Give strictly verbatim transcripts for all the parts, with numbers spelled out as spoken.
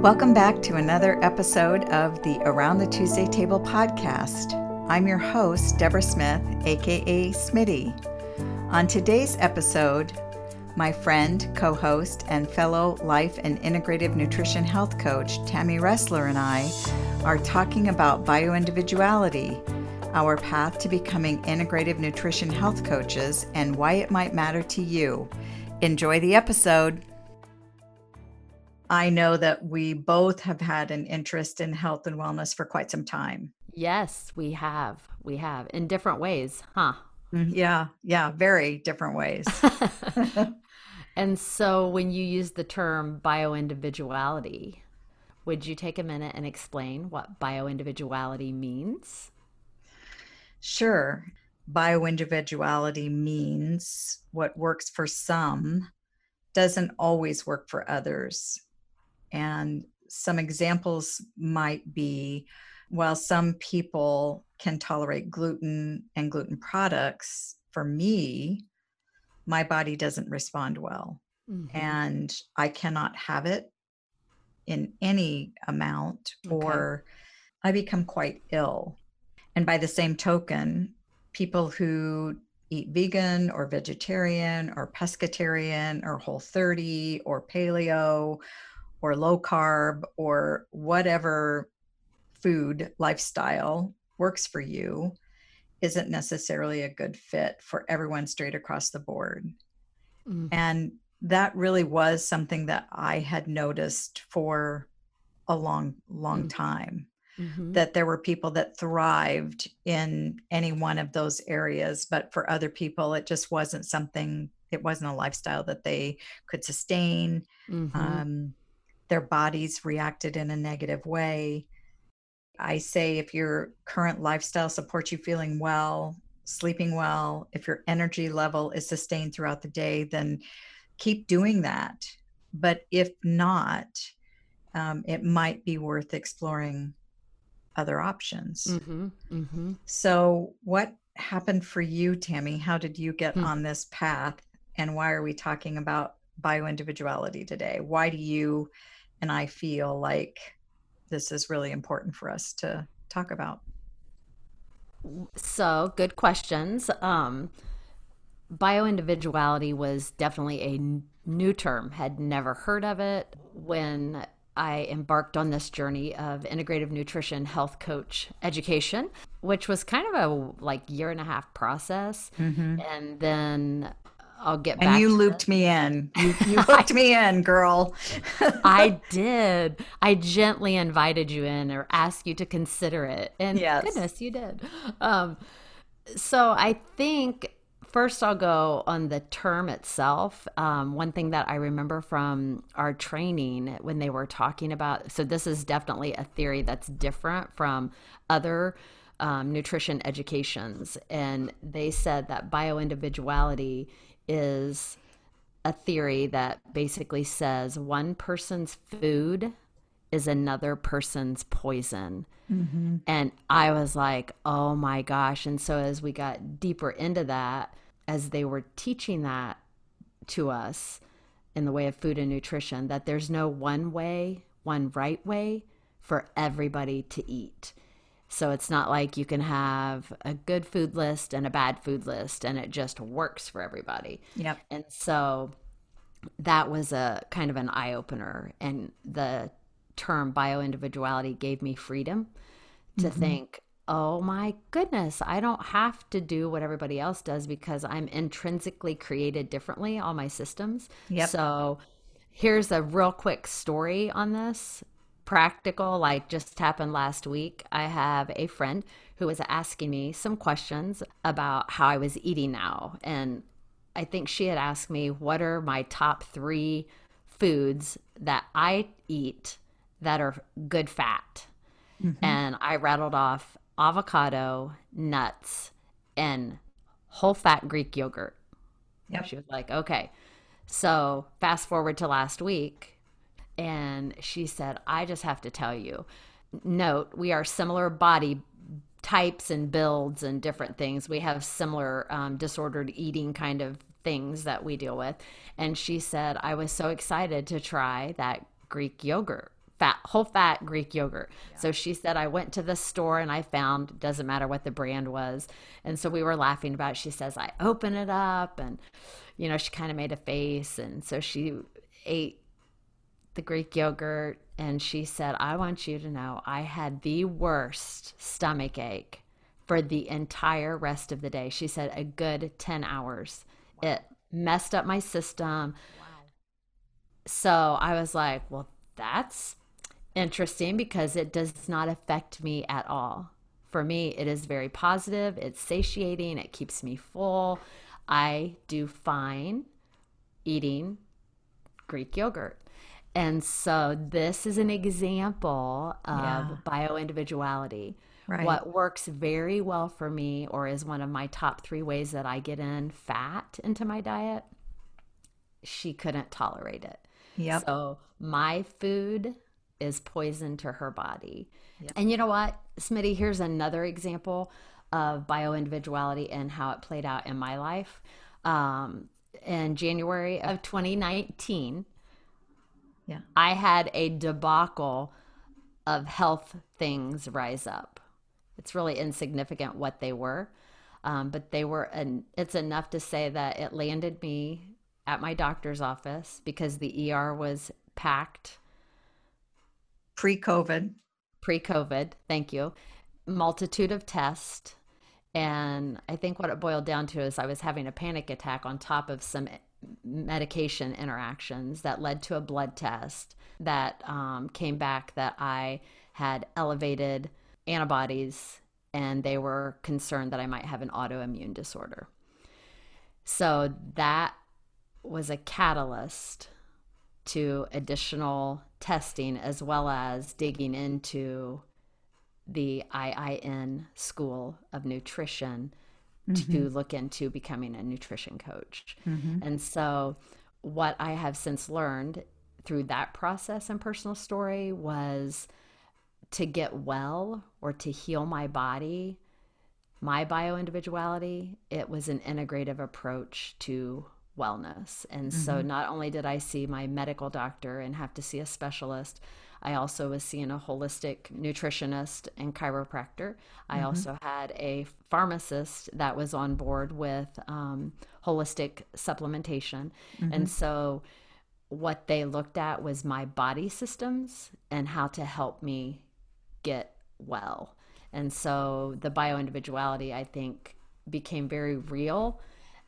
Welcome back to another episode of the Around the Tuesday Table podcast. I'm your host, Deborah Smith, aka Smitty. On today's episode, my friend, co-host, and fellow life and integrative nutrition health coach, Tammy Ressler, and I are talking about bioindividuality, our path to becoming integrative nutrition health coaches, and why it might matter to you. Enjoy the episode. I know that we both have had an interest in health and wellness for quite some time. Yes, we have. We have in different ways, huh? Yeah, yeah, very different ways. And so when you use the term bioindividuality, would you take a minute and explain what bioindividuality means? Sure. Bioindividuality means what works for some doesn't always work for others. And some examples might be, while some people can tolerate gluten and gluten products, for me, my body doesn't respond well. Mm-hmm. And I cannot have it in any amount, okay, or I become quite ill. And by the same token, people who eat vegan or vegetarian or pescatarian or whole thirty or paleo or low carb or whatever food lifestyle works for you isn't necessarily a good fit for everyone straight across the board. Mm. And that really was something that I had noticed for a long, long mm. time. Mm-hmm. That there were people that thrived in any one of those areas, but for other people, it just wasn't something, it wasn't a lifestyle that they could sustain. Mm-hmm. Um, their bodies reacted in a negative way. I say if your current lifestyle supports you feeling well, sleeping well, if your energy level is sustained throughout the day, then keep doing that. But if not, um, it might be worth exploring other options. Mm-hmm, mm-hmm. So what happened for you, Tammy? How did you get mm. on this path? And why are we talking about bioindividuality today? Why do you and I feel like this is really important for us to talk about? So good questions. Um, bioindividuality was definitely a new term. Had never heard of it when I embarked on this journey of integrative nutrition health coach education, which was kind of a like year and a half process. Mm-hmm. And then I'll get back. And you to looped it. me in. You, you hooked me in, girl. I did. I gently invited you in or asked you to consider it. And yes. Goodness, you did. Um, so I think first I'll go on the term itself. Um, one thing that I remember from our training when they were talking about, so this is definitely a theory that's different from other um, nutrition educations. And they said that bioindividuality is a theory that basically says one person's food is another person's poison. Mm-hmm. And I was like, oh my gosh. And so as we got deeper into that, as they were teaching that to us in the way of food and nutrition, that there's no one way, one right way for everybody to eat. So it's not like you can have a good food list and a bad food list and it just works for everybody. Yep. And so that was a kind of an eye-opener. And the term bioindividuality gave me freedom to mm-hmm. think, oh my goodness, I don't have to do what everybody else does because I'm intrinsically created differently, all my systems. Yep. So here's a real quick story on this. Practical, like just happened last week. I have a friend who was asking me some questions about how I was eating now. And I think she had asked me, what are my top three foods that I eat that are good fat? Mm-hmm. And I rattled off avocado, nuts, and whole fat Greek yogurt. Yep. She was like, okay. So fast forward to last week. And she said, I just have to tell you, note, we are similar body types and builds and different things. We have similar um, disordered eating kind of things that we deal with. And she said, I was so excited to try that Greek yogurt fat, whole fat Greek yogurt. Yeah. So she said, I went to the store and I found, doesn't matter what the brand was. And so we were laughing about it. She says, I open it up and, you know, she kind of made a face. And so she ate the Greek yogurt and she said, I want you to know I had the worst stomach ache for the entire rest of the day. She said a good ten hours. Wow. It messed up my system. Wow. So I was like, well, that's interesting because it does not affect me at all. For me, it is very positive. It's satiating. It keeps me full. I do fine eating Greek yogurt. And so this is an example of yeah. bioindividuality. Right. What works very well for me, or is one of my top three ways that I get in fat into my diet, she couldn't tolerate it. Yep. So my food is poison to her body. Yep. And you know what, Smitty, here's another example of bioindividuality and how it played out in my life. Um, in January of twenty nineteen, yeah, I had a debacle of health things rise up. It's really insignificant what they were, um, but they were, an, it's enough to say that it landed me at my doctor's office because the E R was packed. Pre-COVID. Pre-COVID, thank you. Multitude of tests. And I think what it boiled down to is I was having a panic attack on top of some medication interactions that led to a blood test that um, came back that I had elevated antibodies, and they were concerned that I might have an autoimmune disorder. So that was a catalyst to additional testing, as well as digging into the I I N School of Nutrition mm-hmm. to look into becoming a nutrition coach. Mm-hmm. And so what I have since learned through that process and personal story was to get well or to heal my body, my bioindividuality, it was an integrative approach to wellness. And mm-hmm. so not only did I see my medical doctor and have to see a specialist, I also was seeing a holistic nutritionist and chiropractor. I mm-hmm. also had a pharmacist that was on board with um, holistic supplementation. Mm-hmm. And so what they looked at was my body systems and how to help me get well. And so the bioindividuality, I think, became very real.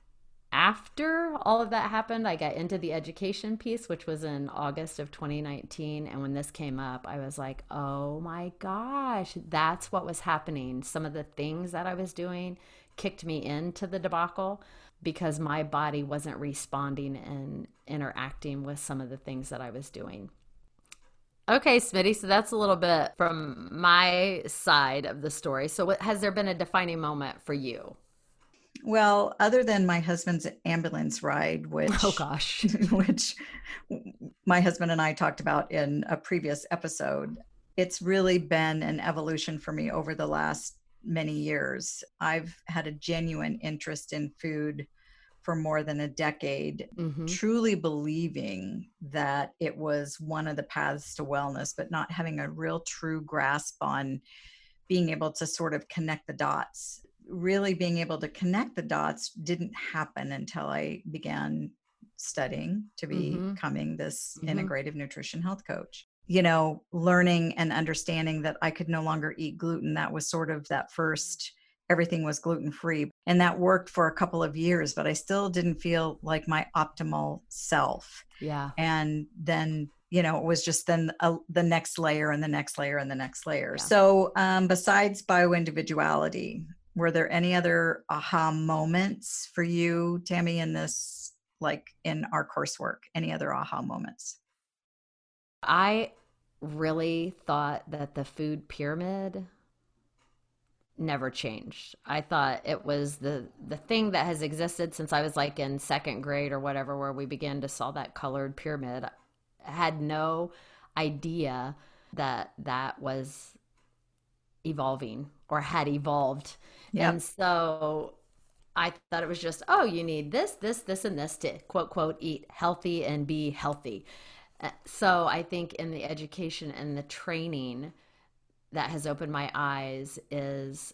After all of that happened, I got into the education piece, which was in August of twenty nineteen. And when this came up, I was like, oh my gosh, that's what was happening. Some of the things that I was doing kicked me into the debacle because my body wasn't responding and interacting with some of the things that I was doing. Okay, Smitty, so that's a little bit from my side of the story. So what, has there been a defining moment for you? Well, other than my husband's ambulance ride, which, oh gosh, which my husband and I talked about in a previous episode, it's really been an evolution for me over the last many years. I've had a genuine interest in food for more than a decade, mm-hmm. truly believing that it was one of the paths to wellness, but not having a real true grasp on being able to sort of connect the dots. Really being able to connect the dots didn't happen until I began studying to be mm-hmm. becoming this mm-hmm. integrative nutrition health coach. You know, learning and understanding that I could no longer eat gluten. That was sort of that first, everything was gluten-free. And that worked for a couple of years, but I still didn't feel like my optimal self. Yeah. And then, you know, it was just then a, the next layer and the next layer and the next layer. Yeah. So um, besides bioindividuality, were there any other aha moments for you, Tammy, in this, like in our coursework? Any other aha moments? I really thought that the food pyramid never changed. I thought it was the the thing that has existed since I was like in second grade or whatever, where we began to saw that colored pyramid. I had no idea that that was evolving or had evolved. Yep. And so I thought it was just, oh, you need this, this, this, and this to quote, quote, eat healthy and be healthy. Uh, So I think in the education and the training that has opened my eyes is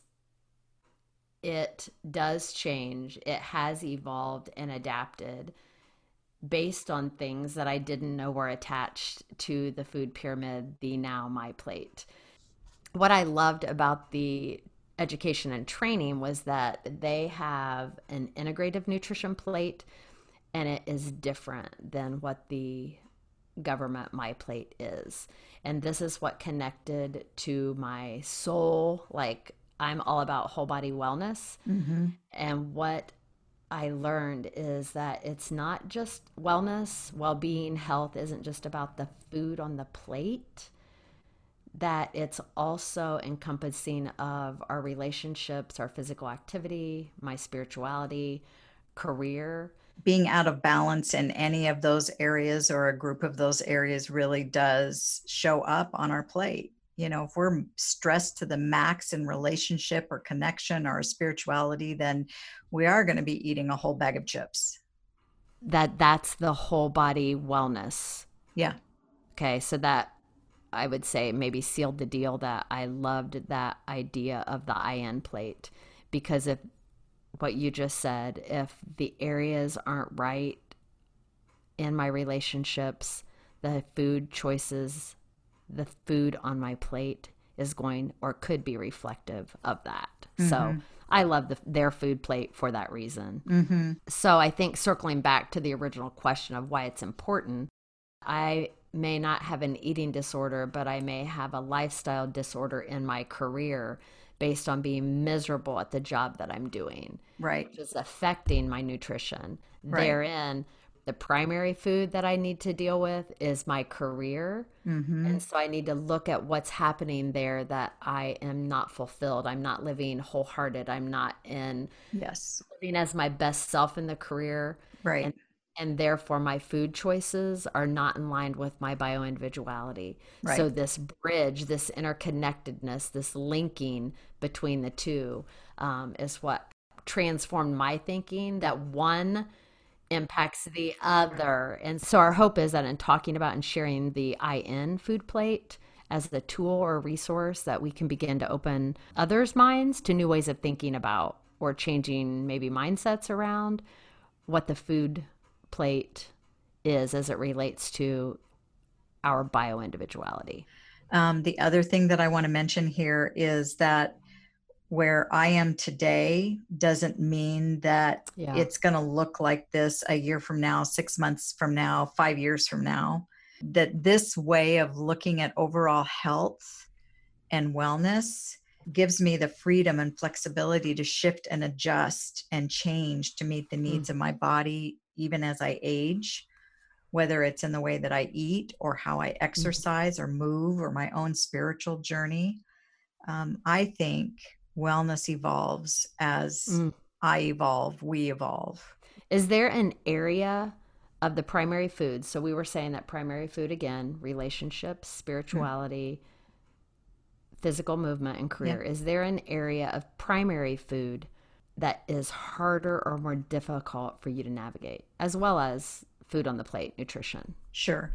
it does change. It has evolved and adapted based on things that I didn't know were attached to the food pyramid, the Now My Plate. What I loved about the education and training was that they have an integrative nutrition plate, and it is different than what the government My Plate is. And this is what connected to my soul. Like, I'm all about whole body wellness. Mm-hmm. And what I learned is that it's not just wellness, well being, health isn't just about the food on the plate, that it's also encompassing of our relationships, our physical activity, my spirituality, career. Being out of balance in any of those areas or a group of those areas really does show up on our plate. You know, if we're stressed to the max in relationship or connection or spirituality, then we are going to be eating a whole bag of chips. That that's the whole body wellness. Yeah. Okay, so that I would say maybe sealed the deal that I loved that idea of the I N plate, because if what you just said, if the areas aren't right in my relationships, the food choices, the food on my plate is going or could be reflective of that. Mm-hmm. So I love the, their food plate for that reason. Mm-hmm. So I think circling back to the original question of why it's important, I may not have an eating disorder, but I may have a lifestyle disorder in my career based on being miserable at the job that I'm doing. Right. Which is affecting my nutrition. Right. Therein, the primary food that I need to deal with is my career. Mm-hmm. And so I need to look at what's happening there that I am not fulfilled. I'm not living wholehearted. I'm not in yes living as my best self in the career. Right. And, and therefore my food choices are not in line with my bioindividuality. Right. So this bridge, this interconnectedness, this linking between the two um, is what transformed my thinking, that one impacts the other. And so our hope is that in talking about and sharing the I N food plate as the tool or resource, that we can begin to open others' minds to new ways of thinking about or changing maybe mindsets around what the food plate is as it relates to our bioindividuality. Um, the other thing that I want to mention here is that where I am today doesn't mean that yeah. it's going to look like this a year from now, six months from now, five years from now. That this way of looking at overall health and wellness gives me the freedom and flexibility to shift and adjust and change to meet the needs mm. of my body, even as I age, whether it's in the way that I eat or how I exercise mm. or move or my own spiritual journey. Um, I think wellness evolves as mm. I evolve, we evolve. Is there an area of the primary food? So we were saying that primary food, again, relationships, spirituality, mm. physical movement, and career. Yeah. Is there an area of primary food that is harder or more difficult for you to navigate, as well as food on the plate, nutrition? Sure.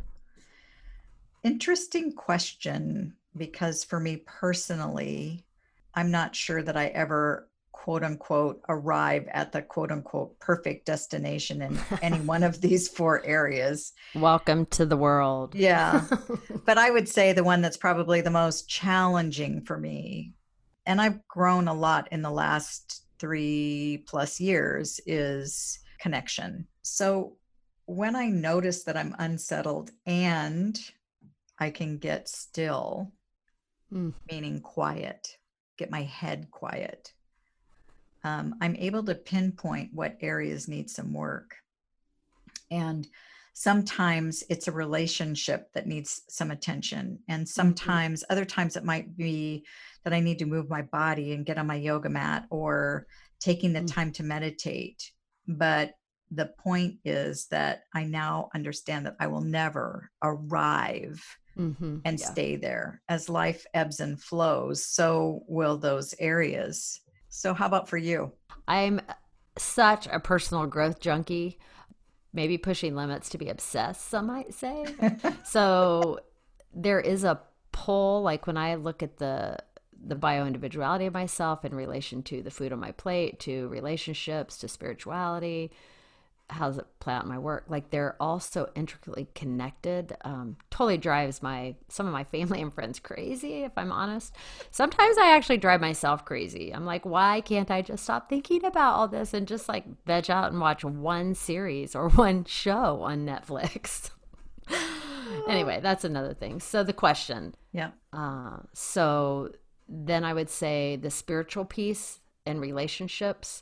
Interesting question, because for me personally, I'm not sure that I ever, quote unquote, arrive at the quote unquote perfect destination in any one of these four areas. Welcome to the world. Yeah. But I would say the one that's probably the most challenging for me, and I've grown a lot in the last three plus years, is connection. So when I notice that I'm unsettled and I can get still, mm. meaning quiet, get my head quiet, um, I'm able to pinpoint what areas need some work. And sometimes it's a relationship that needs some attention. And sometimes, mm-hmm. other times it might be that I need to move my body and get on my yoga mat or taking the mm-hmm. time to meditate. But the point is that I now understand that I will never arrive mm-hmm. and yeah. stay there. As life ebbs and flows, so will those areas. So how about for you? I'm such a personal growth junkie. maybe pushing limits to be obsessed, some might say. So there is a pull, like when I look at the the bio-individuality of myself in relation to the food on my plate, to relationships, to spirituality, how does it play out in my work? Like they're all so intricately connected. Um, totally drives my some of my family and friends crazy, if I'm honest. Sometimes I actually drive myself crazy. I'm like, why can't I just stop thinking about all this and just like veg out and watch one series or one show on Netflix? Anyway, that's another thing. So the question. Yeah. Uh, so then I would say the spiritual piece and relationships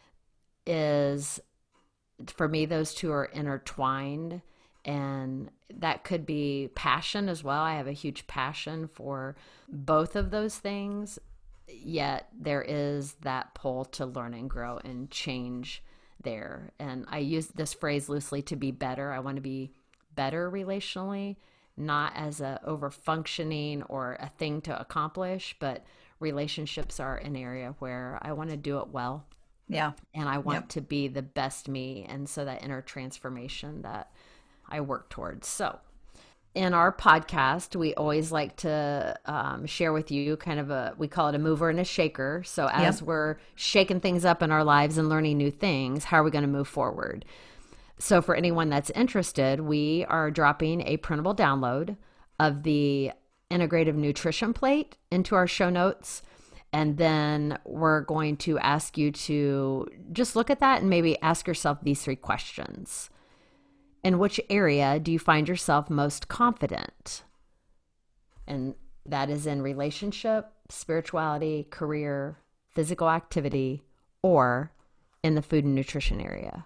is, for me, those two are intertwined, and that could be passion as well. I have a huge passion for both of those things, yet there is that pull to learn and grow and change there. And I use this phrase loosely, to be better. I want to be better relationally, not as a over functioning or a thing to accomplish, but relationships are an area where I want to do it well. Yeah. And I want yep. to be the best me. And so that inner transformation that I work towards. So in our podcast, we always like to um, share with you kind of a, we call it a mover and a shaker. So as yep. we're shaking things up in our lives and learning new things, how are we going to move forward? So for anyone that's interested, we are dropping a printable download of the Integrative Nutrition Plate into our show notes. And then we're going to ask you to just look at that and maybe ask yourself these three questions. In which area do you find yourself most confident? And that is in relationship, spirituality, career, physical activity, or in the food and nutrition area.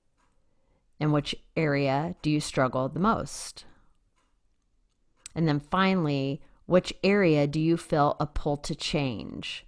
In which area do you struggle the most? And then finally, which area do you feel a pull to change?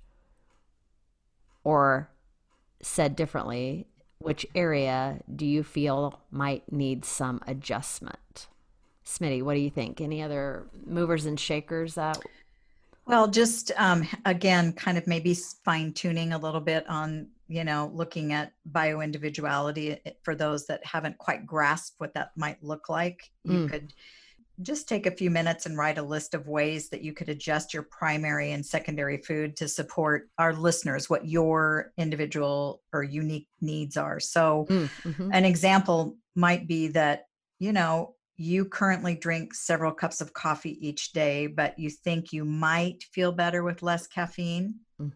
Or said differently, which area do you feel might need some adjustment? Smitty, what do you think? Any other movers and shakers that? Well, just um, again, kind of maybe fine tuning a little bit on, you know, looking at bio-individuality for those that haven't quite grasped what that might look like. You mm. could just take a few minutes and write a list of ways that you could adjust your primary and secondary food to support our listeners, what your individual or unique needs are. So mm-hmm. an example might be that, you know, you currently drink several cups of coffee each day, but you think you might feel better with less caffeine. Mm.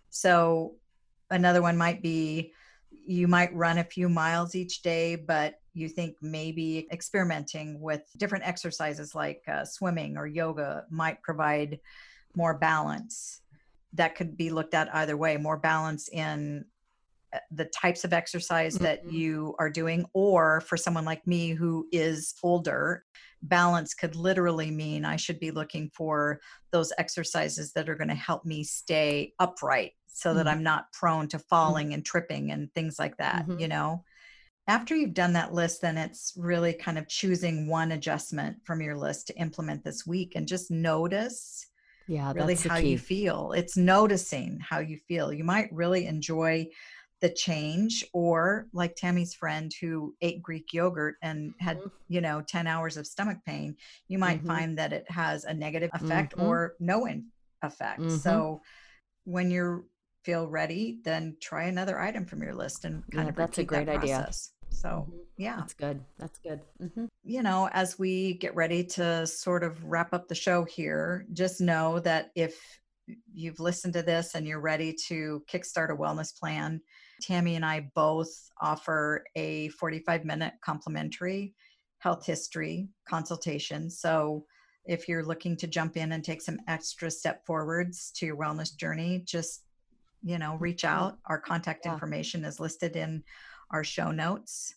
So another one might be, you might run a few miles each day, but you think maybe experimenting with different exercises like uh, swimming or yoga might provide more balance. That could be looked at either way, more balance in the types of exercise mm-hmm. that you are doing, or for someone like me who is older, balance could literally mean I should be looking for those exercises that are going to help me stay upright so mm-hmm. that I'm not prone to falling mm-hmm. and tripping and things like that, mm-hmm. you know? After you've done that list, then it's really kind of choosing one adjustment from your list to implement this week and just notice yeah, really that's how the key. you feel. It's noticing how you feel. You might really enjoy the change, or like Tammy's friend who ate Greek yogurt and had, mm-hmm. you know, ten hours of stomach pain, you might mm-hmm. find that it has a negative effect mm-hmm. or no in- effect. Mm-hmm. So when you feel ready, then try another item from your list and kind yeah, of that's a great that idea. Process. So mm-hmm. yeah, that's good. That's good. Mm-hmm. You know, as we get ready to sort of wrap up the show here, just know that if you've listened to this and you're ready to kickstart a wellness plan, Tammy and I both offer a forty-five minute complimentary health history consultation. So if you're looking to jump in and take some extra step forwards to your wellness journey, just, you know, reach out. Our contact yeah. information is listed in our show notes.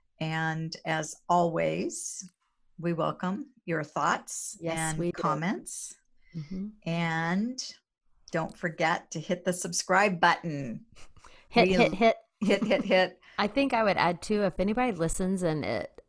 And as always, we welcome your thoughts yes, and comments. Mm-hmm. And don't forget to hit the subscribe button. Hit, we, hit, hit. Hit, hit, hit. I think I would add too, if anybody listens and it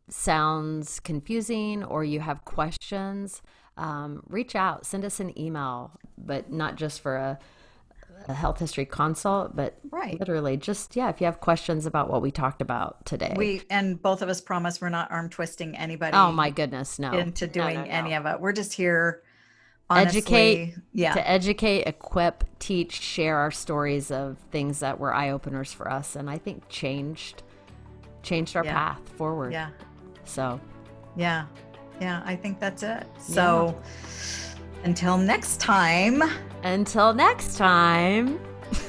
sounds confusing or you have questions, um, reach out, send us an email, but not just for a a health history consult, but right. literally just, yeah, if you have questions about what we talked about today. We, and both of us promise we're not arm twisting anybody. Oh my goodness, no. Into doing no, no, no. any of it. We're just here honestly, educate, yeah. to educate, equip, teach, share our stories of things that were eye openers for us, and I think changed changed our yeah. path forward. Yeah. So. Yeah. Yeah. I think that's it. So yeah. until next time. Until next time.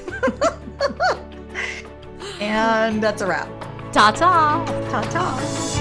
And that's a wrap. Ta-ta. Ta-ta.